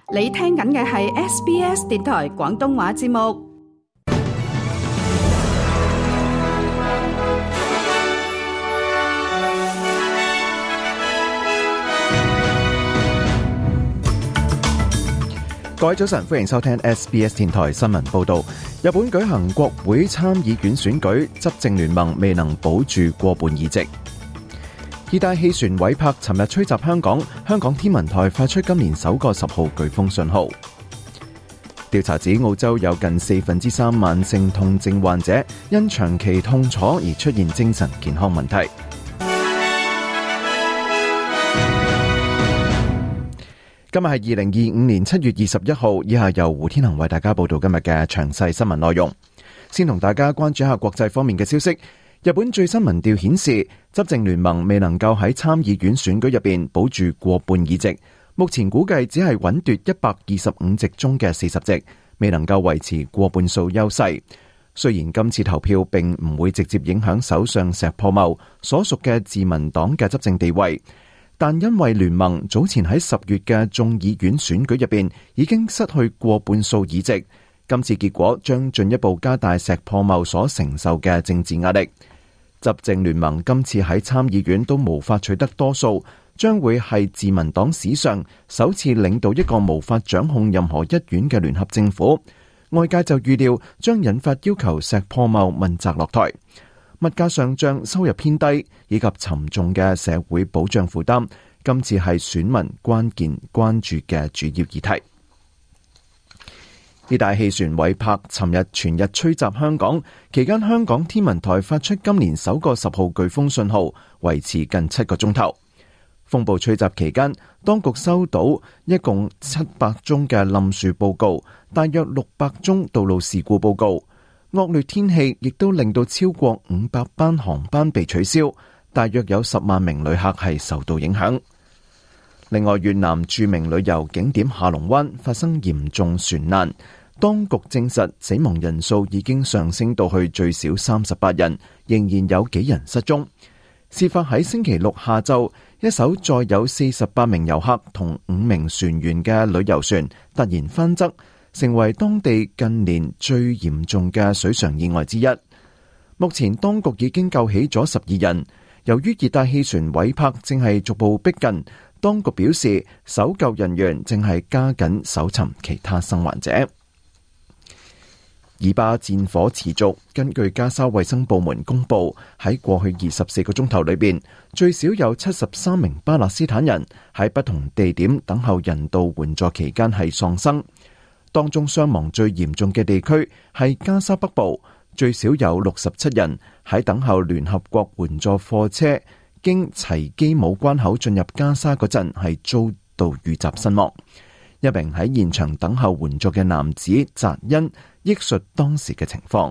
你聽緊嘅係 SBS 電台廣東話節目。 各位早晨，歡迎收聽 SBS 電台新聞報道。日本舉行國會參議院選舉，執政聯盟未能保住過半議席。熱帶氣旋韋柏尋日吹襲香港，香港天文台發出今年首個10號颶風信號。調查指澳洲有近3/4慢性痛症患者因長期痛楚而出現精神健康問題。今日係2025年7月21號，以下由胡天恒為大家報道今日嘅詳細新聞內容。先同大家關注一下國際方面嘅消息。日本最新民調顯示，執政聯盟未能夠喺參議院選舉入邊保住過半議席，目前估計只係穩奪125席中嘅40席，未能夠維持過半數優勢。雖然今次投票並唔會直接影響首相石破茂所屬嘅自民黨嘅執政地位，但因為聯盟早前喺10月嘅眾議院選舉入邊已經失去過半數議席，今次結果將進一步加大石破茂所承受嘅政治壓力。執政聯盟今次喺參議院都無法取得多數，將會係自民黨史上首次領導一個無法掌控任何一院嘅聯合政府。外界就預料將引發要求石破茂問責落台。物價上漲、收入偏低以及沉重嘅社會保障負擔，今次係選民關鍵關注嘅主要議題。熱帶氣旋韋柏尋日全日吹襲香港，期間香港天文台發出今年首個10號颶風信號，維持近7個鐘頭。風暴吹襲期間，當局收到一共700宗嘅冧樹報告，大約600宗道路事故報告。惡劣天氣亦都令到超過500班航班被取消，大約有10萬名旅客係受到影響。另外，越南著名旅遊景點下龍灣發生嚴重船難，當局證實死亡人數已經上升到去最少38人，仍然有幾人失蹤。事發喺星期六下晝，一艘載有48名遊客同5名船員嘅旅遊船突然翻側，成為當地近年最嚴重嘅水上意外之一。目前當局已經救起咗12人。由於熱帶氣旋韋柏正係逐步逼近，當局表示搜救人員正係加緊搜尋其他生還者。以巴戰火持續，根據加沙衛生部門公布，喺過去24個鐘頭裏邊，最少有73名巴勒斯坦人喺不同地點等候人道援助期間係喪生。當中傷亡最嚴重嘅地區係加沙北部，最少有67人喺等候聯合國援助貨車經齊基姆關口進入加沙嗰陣係遭到遇襲身亡。一名喺現場等候援助嘅男子扎恩憶述當時嘅情況。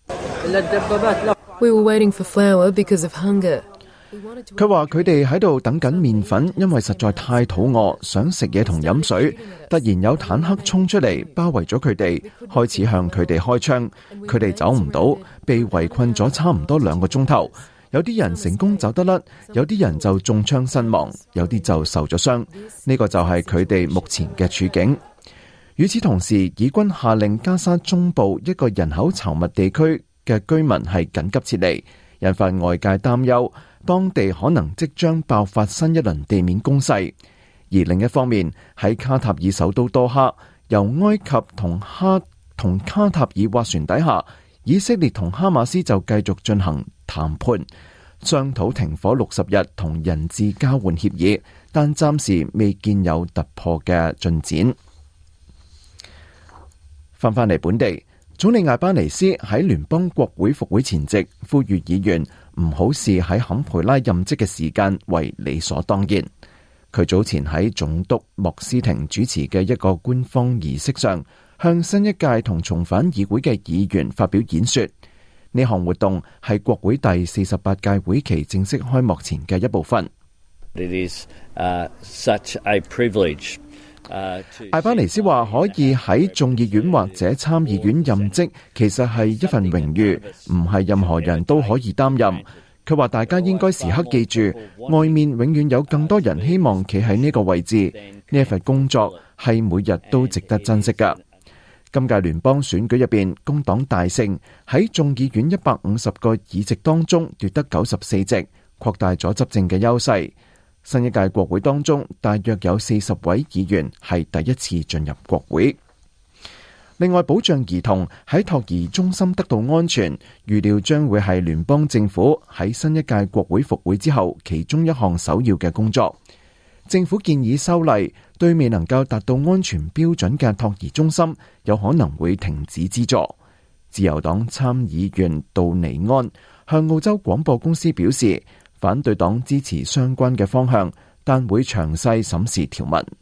We were waiting for flour because of hunger. 佢話佢哋喺度等緊麵粉，因為實在太肚餓，想食嘢同飲水。突然有坦克衝出嚟，包圍咗佢哋，開始向佢哋開槍。佢哋走唔到，被圍困咗差唔多2個鐘頭。有啲人成功走得甩，有啲人就中槍身亡，有啲就受咗傷。呢個就係佢哋目前嘅處境。與此同時，以軍下令加沙中部一個人口稠密地區嘅居民係緊急撤離，引發外界擔憂，當地可能即將爆發新一輪地面攻勢。而另一方面，喺卡塔爾首都多哈，由埃及同卡塔爾斡旋底下，以色列同哈馬斯就繼續進行談判，商討停火60日同人質交換協議，但暫時未見有突破嘅進展。翻返嚟本地，總理艾巴尼斯喺聯邦國會復會前夕，呼籲議員唔好視喺坎培拉任職嘅時間為理所當然。佢早前喺總督莫斯廷主持嘅一個官方儀式上，向新一屆同重返議會嘅議員發表演說。呢項活動係國會第48屆會期正式開幕前嘅一部分。 It is such a privilege. 艾巴尼斯話可以喺眾議院或者參議院任職，其實係一份榮譽，唔係任何人都可以擔任。佢話大家應該時刻記住，外面永遠有更多人希望企喺呢個位置。呢一份工作係每日都值得珍惜㗎。今屆聯邦選舉入邊，工黨大勝，喺眾議院150個議席當中奪得94席，擴大咗執政嘅優勢。新一屆國會當中，大約有40位議員係第一次進入國會。另外，保障兒童喺托兒中心得到安全，預料將會係聯邦政府喺新一屆國會復會之後其中一項首要嘅工作。政府建議修例，對未能夠達到安全標準嘅托兒中心，有可能會停止資助。自由黨參議員杜尼安向澳洲廣播公司表示，反對黨支持相關嘅方向，但會詳細審視條文。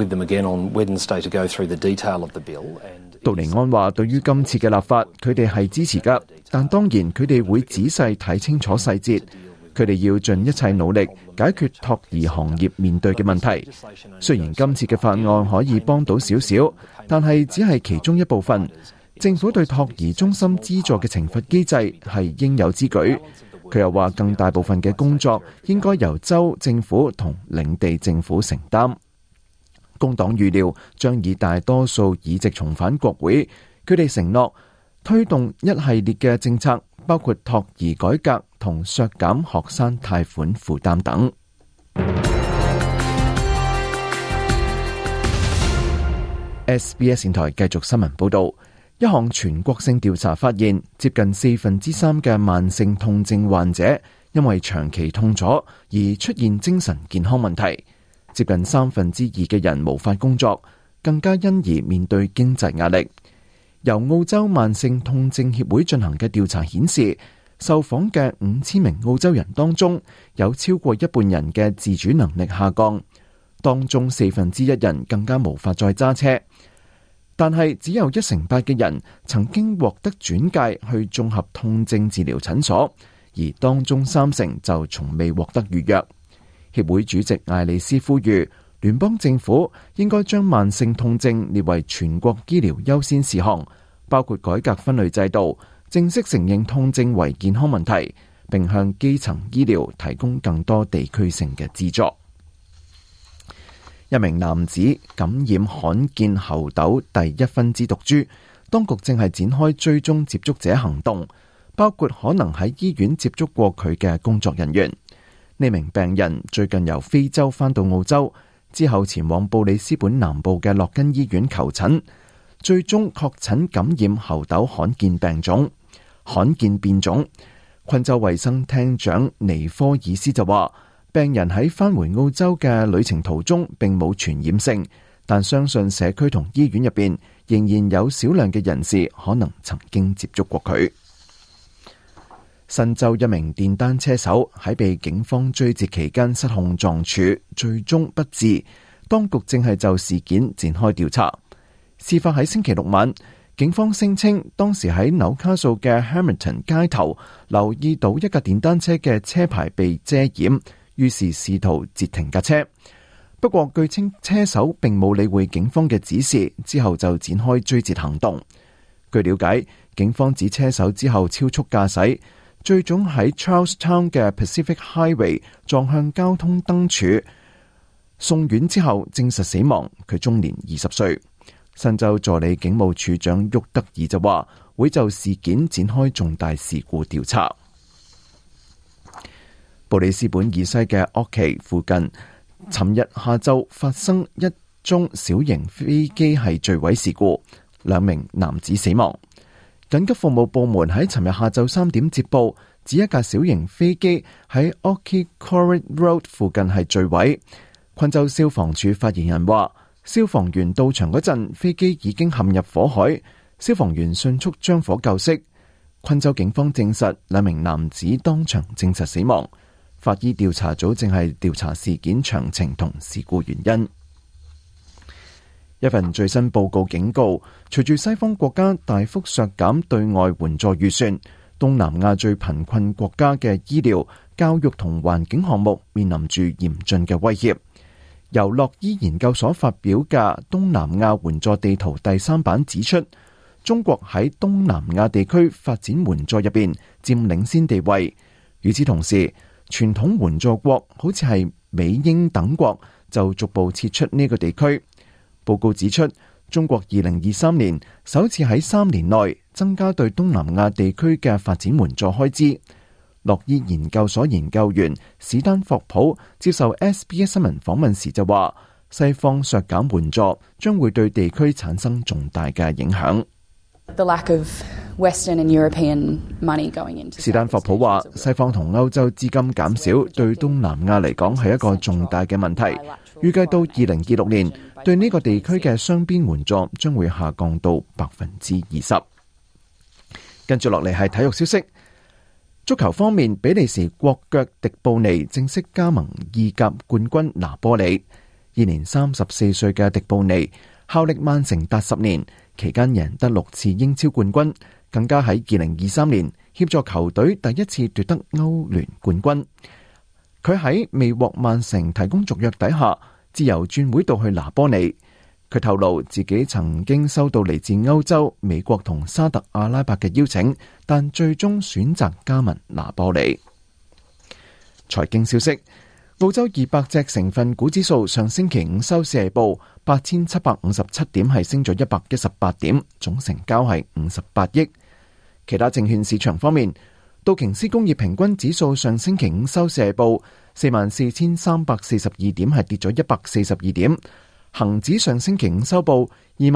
杜尼安話，對於今次嘅立法，佢哋係支持㗎，但當然佢哋會仔細睇清楚細節。佢哋要盡一切努力解決托兒行業面對嘅問題。雖然今次嘅法案可以幫到少少，但係只係其中一部分。政府對托兒中心資助嘅懲罰機制係應有之舉。佢又話，更大部分嘅工作應該由州政府同領地政府承擔。工黨預料將以大多數議席重返國會。佢哋承諾推動一系列嘅政策，包括托兒改革同削減學生貸款負擔等。SBS 電台繼續新聞報道，一項全國性調查發現，接近3%嘅慢性痛症患者因為長期痛楚而出現精神健康問題，接近2%嘅人無法工作，更加因而面對經濟壓力。由澳洲慢性痛症協會進行嘅調查顯示，受訪嘅5000名澳洲人當中，有超過一半人嘅自主能力下降，當中1/4人更加無法再揸車。但係只有1/8嘅人曾經獲得轉介去綜合痛症治療診所，而當中30%就從未獲得預約。協會主席艾利斯呼籲聯邦政府應該將慢性痛症列為全國醫療優先事項，包括改革分類制度，正式承認痛症為健康問題，並向基層醫療提供更多地區性嘅資助。一名男子感染罕見猴痘第1分支毒株，當局正係展開追蹤接觸者行動，包括可能喺醫院接觸過佢嘅工作人員。呢名病人最近由非洲返到澳洲，之後前往布里斯本南部嘅洛根醫院求診，最終確診感染猴痘罕見變種。昆州衛生廳長尼科爾斯就話，病人喺返回澳洲嘅旅程途中並冇傳染性，但相信社區同醫院入邊仍然有少量嘅人士可能曾經接觸過佢。新州一名電單車手喺被警方追截期間失控撞柱，最終不治。當局正係就事件展開調查。事發喺星期六晚，警方聲稱當時喺紐卡素嘅 Hamilton 街頭留意到一架電單車嘅車牌被遮掩，於是試圖截停架車。不過據稱車手並冇理會警方嘅指示，之後就展開追截行動。據了解，警方指車手之後超速駕駛，最終喺 Charlestown 嘅 Pacific Highway 撞向交通燈柱，送院之後證實死亡。佢終年20歲。新州助理警務處長沃德爾就話，會就事件展開重大事故調查。布里斯本以西嘅奧奇附近，尋日下晝發生一宗小型飛機係墜毀事故，2名男子死亡。緊急服務部門喺尋日下晝3點接報，指一架小型飛機喺 Oakey Corridor Road 附近係墜毀。昆州消防處發言人話，消防員到場嗰陣，飛機已經陷入火海，消防員迅速將火救熄。昆州警方證實2名男子當場證實死亡，法醫調查組正係調查事件詳情同事故原因。一份最新報告警告，隨住西方國家大幅削減對外援助預算，東南亞最貧困國家嘅醫療、教育同環境項目面臨住嚴峻嘅威脅。由洛伊研究所發表嘅東南亞援助地圖第3版指出，中國喺東南亞地區發展援助入邊佔領先地位。與此同時，傳統援助國好似係美英等國就逐步撤出呢個地區。 報告指出，中國2023年首次喺3年內增加對東南亞地區嘅發展援助開支。洛伊研究所研究員史丹霍普接受 SBS 新聞訪問時就話，西方削減援助將會對地區產生重大嘅影響。史丹霍普話，西方同歐洲資金減少對東南亞嚟講係一個重大嘅問題，預計到2026年對呢個地區嘅雙邊援助將會下降到 20%。 跟住落嚟係體育消息。足球方面，比利時國腳迪布尼正式加盟意甲冠軍拿波里。現年34歲嘅迪布尼效力曼城達10年，期間贏得6次英超冠軍，更加喺2023年協助球隊第一次奪得歐聯冠軍。佢喺未獲曼城提供續約底下，自由轉會到去拿波里。佢透露自己曾經收到嚟自歐洲、美國同沙特阿拉伯嘅邀請，但最終選擇加盟拿波里。財經消息：澳洲200隻成分股指數上星期五收市係報8757點，係升咗118點，總成交係58億。其他證券市場方面，道瓊斯工業平均指數上星期五收市係報44,342點，係跌咗142點。恒指上星期五收報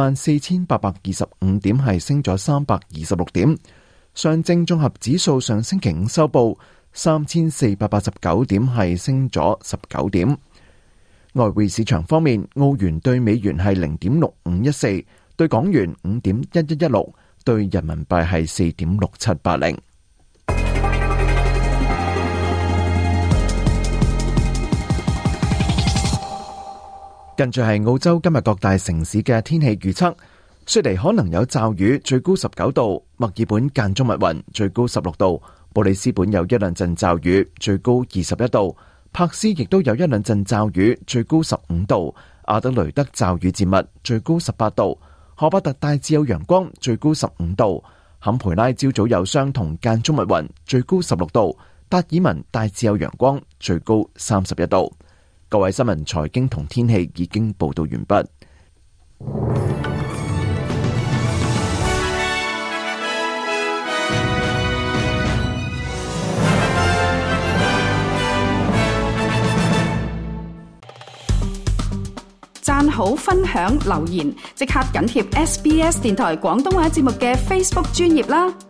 24,825點，係升咗326點。上證綜合指數上星期五收報3,489點，係升咗19點。外匯市場方面，澳元對美元係0.6514，對港元5.1116，對人民幣係4.6780。跟住係澳洲今日各大城市嘅天氣預測：雪梨可能有驟雨，最高19度；墨爾本間中密雲，最高16度；布里斯本有一兩陣驟雨，最高21度；柏斯亦都有一兩陣驟雨，最高15度；阿德雷德驟雨漸密，最高18度；荷巴特大致有陽光，最高15度；坎培拉朝早有霜同間中密雲，最高16度；達爾文大致有陽光，最高31度。各位新聞、財經同天氣已經報道完畢。 讚好、分享、留言，即刻緊貼SBS 電台廣東話節目嘅 Facebook 專頁啦！